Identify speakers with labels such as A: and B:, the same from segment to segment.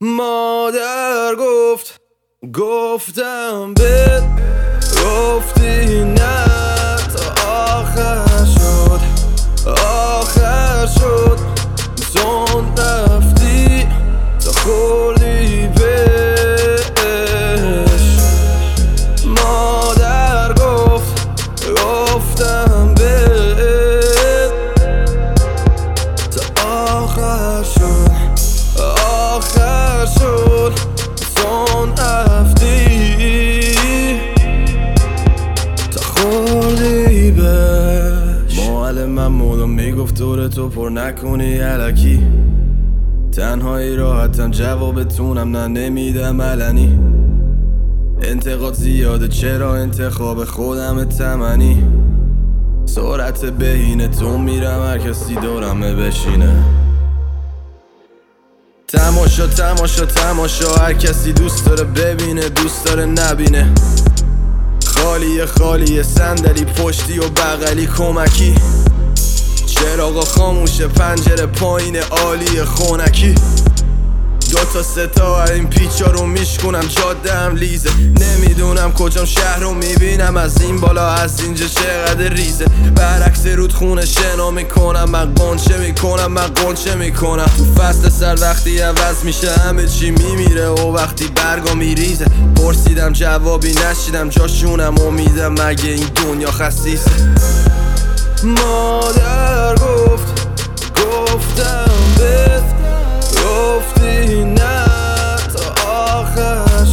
A: مادر گفتم بهت، گفتی نه تا آخر شد زون رفتی تا خوردی بهش. مادر گفتم بهت تا آخر شد زون رفتی تا خوردی بهش. معلمم مولو میگفت دورتو پر نکنی الکی، تنهایی راحتم جوابتونم نه نمیدم علنی. انتقاد زیاده چرا انتخاب خودم تمنی، سرعت بهینه تو میرم هر کسی دورمه بشینه. تماشا هر کسی دوست داره ببینه دوست داره نبینه. خالیه صندلی پشتی و بغلی کمکی، چراغا خاموشه پنجره پایین عالی خونکی. 2 تا 3 تا این پیچا رو میشکنم جاده هم لیزه. نمیدونم کجام شهر رو میبینم از این بالا از اینجا چقدر ریزه. برعکس رودخونه شنا میکنم من قنچه میکنم تو فصل سر وقتی عوض میشه همه چی میمیره و وقتی برگا میریزه. پرسیدم جوابی نشیدم جاشونم امیدم مگه این دنیا خسیسه. مادر گفتم بهت، گفتی نه تا آخر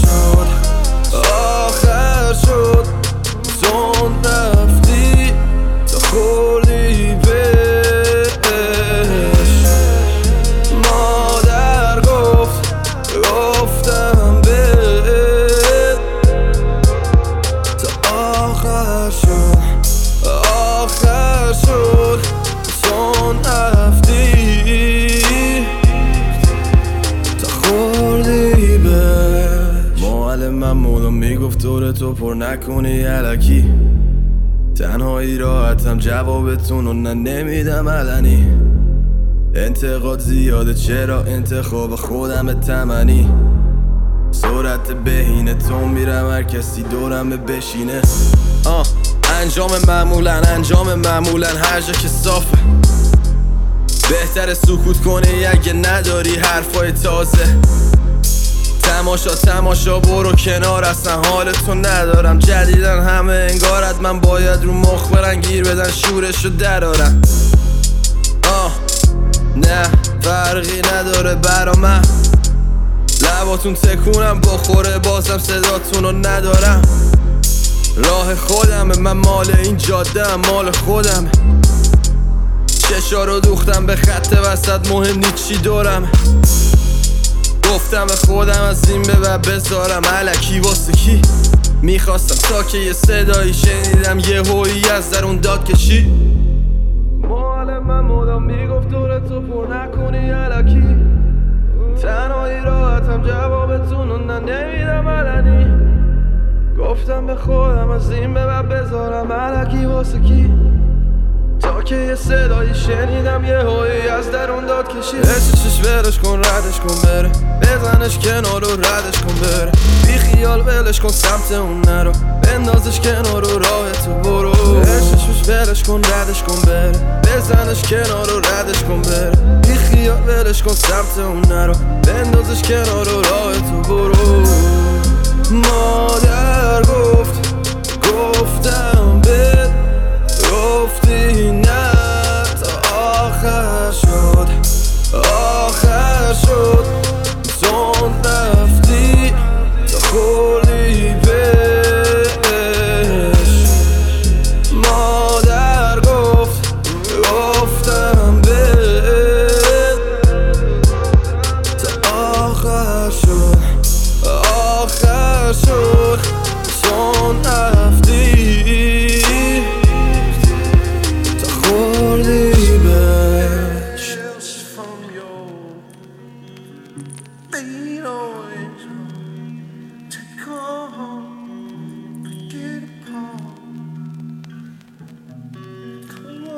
A: شد زون رفتی تا خوردی بهش. مادر گفتم بهت تا آخر شد زون رفتی تا خوردی بهش. معلمم مولو میگفت دورتو پر نکنی الکی، تنهایی راحتم جوابتونو نه نمیدم علنی. انتقاد زیاده چرا انتخاب خودم تمنی، سرعت بهینه تو میرم هر کسی دورمه بشینه. انجام معمولا هر جا که صافه، بهتره سکوت کنی اگه نداری حرفای تازه. تماشا برو کنار اصلا حالتو ندارم. جدیدن همه انگارت من باید رو مخ برن گیر بدن شورشو درارن. نه فرقی نداره برا من، لباتون تکونم بخوره بازم صداتونو ندارم. راه خودمه من مال این جاده هم مال خودمه. چشا رو دوختم به خط وسط مهم نیست چی دورم. گفتم به خودم از این به بعد بذارم الکی واسه کی. میخواستم تا که یه صدایی شنیدم یه هویی از درون داد کشی. معلمم مدام میگفت دورتو پر نکنی الکی، تنهایی راحتم جوابتونو نه نمیدم علنی. گفتم به خودم از این به بعد بذارم الکی واسه کی، تا که یه صدایی شنیدم یه هایی از درون داد کشید. عشقش ولش کن ردش کن بره، بزنش کنار و ردش کن بره. بی خیال ولش کن سمت اون نرو، بندازش کنار و راه تو برو. عشقش ولش کن ردش کن بره، بزنش کنار و ردش کن بره. بی خیال ولش کن سمت اون نرو، بندازش کنار و راه تو برو. مادر گفتم بهت، گفتی نه تا آخر شد زون رفتی تا خوردی بهش. مادر گفتم بهت تا آخر شد زون رفتی تا خوردی بهش.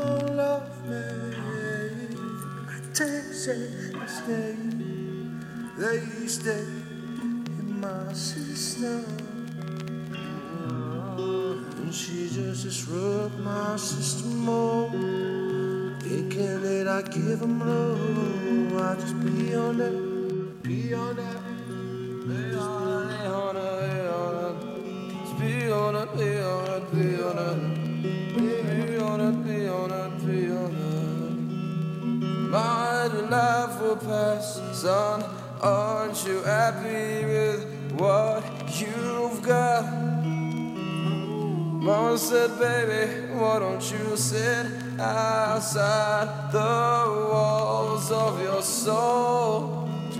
B: Take it, stay. They stay in my system, and she just disrupt my system more. Thinking that I give them love, I just be on that, be on that. Be on it, be on it, be on it, be on it, be on it, be on it, be on it. My life will pass, son. Aren't you happy with what you've got? Mama said, baby, why don't you sit outside the walls of your soul?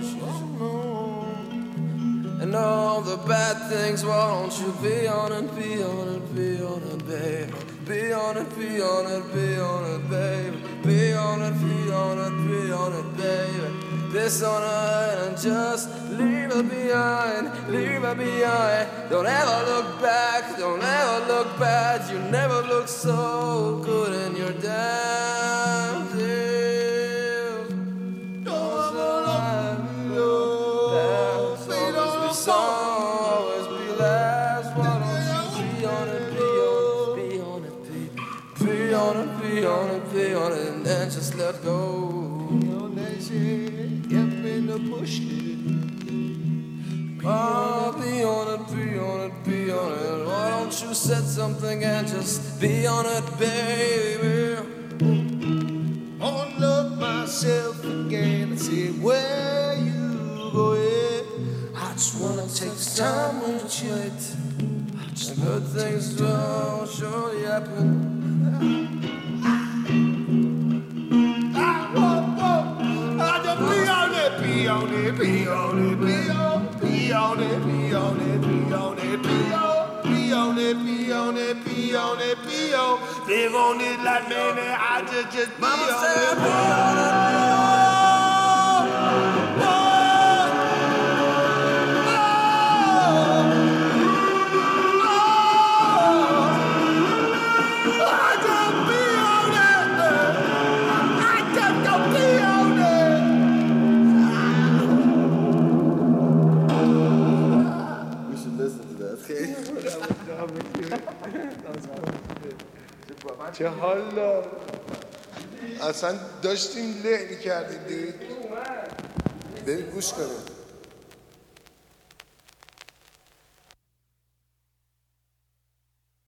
B: And all the bad things, why don't you be on it, be on it, be on it, baby. Be on it, be on it, be on it, baby. Be on it, be on it, be on it, baby. This on her and just leave her behind, leave her behind. Don't ever look back, don't ever look bad. You never look so good in your damn self. Don't ever look back. Always be last. Why don't you be on it, be on it, be on it, be on it, be on it, be on it, and then just let go. Push it. Oh, be on it, be on it, be on it. Why don't you set something and just be on it, baby? Unlock myself again and see where you going. I just wanna take time with you. And good things don't surely happen. Be on it, be on it, be on it, be on it, be on it, be on it, be on it, be on it, be on it, be on. Live on it like man, I just be on it, be on it. چه حالا اصلا داشتیم له می‌کردیم دیگه بریم گوش کنیم